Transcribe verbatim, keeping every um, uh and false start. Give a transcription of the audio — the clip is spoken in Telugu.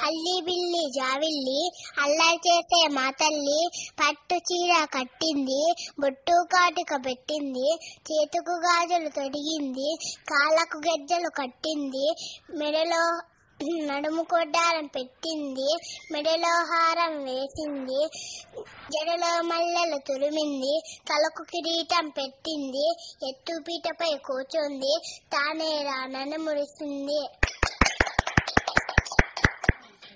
అల్లి బిల్లి జావిల్లి అల్లరి చేసే మా తల్లి, పట్టు చీర కట్టింది, బొట్టు కాటుక పెట్టింది, చేతుకు గాజులు తొడిగింది, కాళ్ళకు గజ్జలు కట్టింది, మెడలో నడుము కొడ్డారం పెట్టింది, మెడలో హారం వేసింది, జడలో మల్లెలు తురిమింది, తలకు కిరీటం పెట్టింది, ఎత్తు పీటపై కూర్చుంది, తానే రానని మురిసింది.